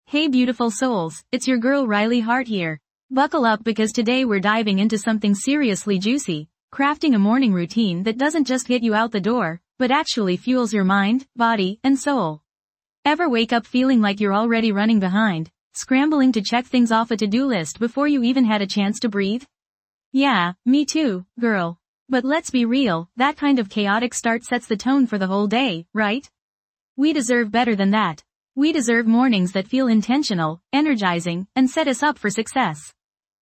Hey beautiful souls, it's your girl Riley Hart here. Buckle up because today we're diving into something seriously juicy, crafting a morning routine that doesn't just get you out the door, but actually fuels your mind, body, and soul. Ever wake up feeling like you're already running behind, scrambling to check things off a to-do list before you even had a chance to breathe? Yeah, me too, girl. But let's be real, that kind of chaotic start sets the tone for the whole day, right? We deserve better than that. We deserve mornings that feel intentional, energizing, and set us up for success.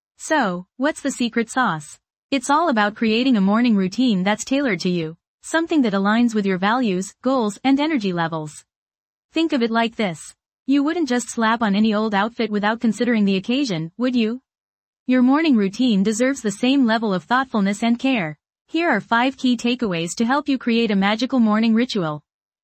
So, what's the secret sauce? It's all about creating a morning routine that's tailored to you, something that aligns with your values, goals, and energy levels. Think of it like this. You wouldn't just slap on any old outfit without considering the occasion, would you? Your morning routine deserves the same level of thoughtfulness and care. Here are 5 key takeaways to help you create a magical morning ritual.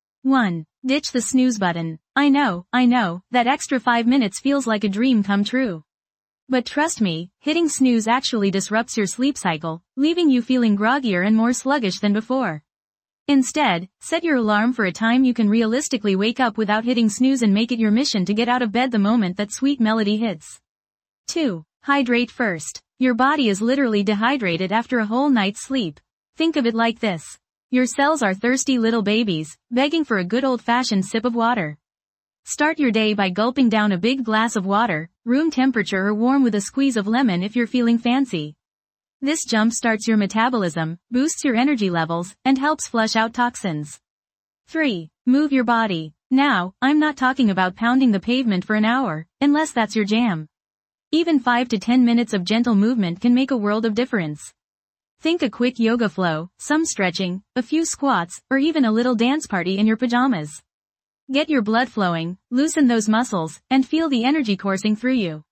1. Ditch the snooze button. I know, that extra 5 minutes feels like a dream come true. But trust me, hitting snooze actually disrupts your sleep cycle, leaving you feeling groggier and more sluggish than before. Instead, set your alarm for a time you can realistically wake up without hitting snooze and make it your mission to get out of bed the moment that sweet melody hits. 2. Hydrate first. Your body is literally dehydrated after a whole night's sleep. Think of it like this. Your cells are thirsty little babies, begging for a good old-fashioned sip of water. Start your day by gulping down a big glass of water, room temperature or warm with a squeeze of lemon if you're feeling fancy. This jump-starts your metabolism, boosts your energy levels, and helps flush out toxins. 3. Move your body. Now, I'm not talking about pounding the pavement for an hour, unless that's your jam. Even 5 to 10 minutes of gentle movement can make a world of difference. Think a quick yoga flow, some stretching, a few squats, or even a little dance party in your pajamas. Get your blood flowing, loosen those muscles, and feel the energy coursing through you.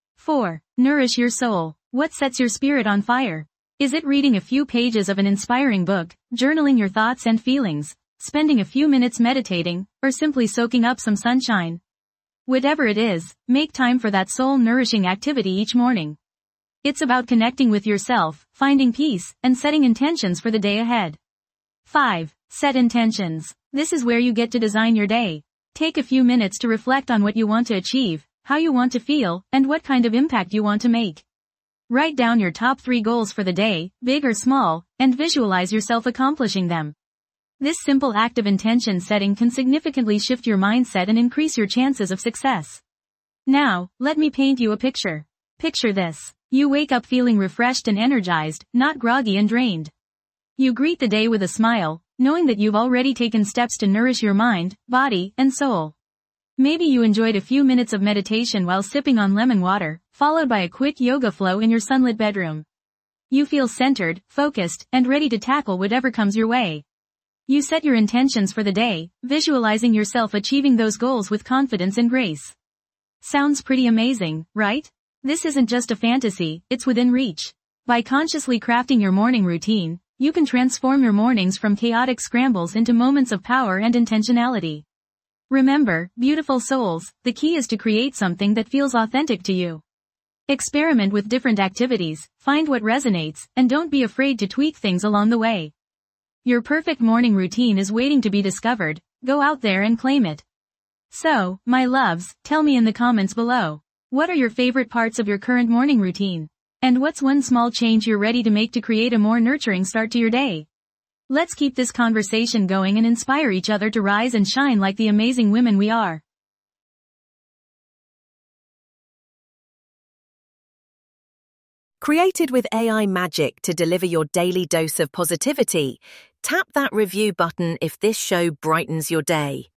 4. Nourish your soul. What sets your spirit on fire? Is it reading a few pages of an inspiring book, journaling your thoughts and feelings, spending a few minutes meditating, or simply soaking up some sunshine? Whatever it is, make time for that soul-nourishing activity each morning. It's about connecting with yourself, finding peace, and setting intentions for the day ahead. 5. Set intentions. This is where you get to design your day. Take a few minutes to reflect on what you want to achieve, how you want to feel, and what kind of impact you want to make. Write down your top 3 goals for the day, big or small, and visualize yourself accomplishing them. This simple act of intention setting can significantly shift your mindset and increase your chances of success. Now, let me paint you a picture. Picture this. You wake up feeling refreshed and energized, not groggy and drained. You greet the day with a smile, knowing that you've already taken steps to nourish your mind, body, and soul. Maybe you enjoyed a few minutes of meditation while sipping on lemon water, followed by a quick yoga flow in your sunlit bedroom. You feel centered, focused, and ready to tackle whatever comes your way. You set your intentions for the day, visualizing yourself achieving those goals with confidence and grace. Sounds pretty amazing, right? This isn't just a fantasy, it's within reach. By consciously crafting your morning routine, you can transform your mornings from chaotic scrambles into moments of power and intentionality. Remember, beautiful souls, the key is to create something that feels authentic to you. Experiment with different activities, find what resonates, and don't be afraid to tweak things along the way. Your perfect morning routine is waiting to be discovered. Go out there and claim it. So, my loves, tell me in the comments below. What are your favorite parts of your current morning routine? And what's one small change you're ready to make to create a more nurturing start to your day? Let's keep this conversation going and inspire each other to rise and shine like the amazing women we are. Created with AI magic to deliver your daily dose of positivity, tap that review button if this show brightens your day.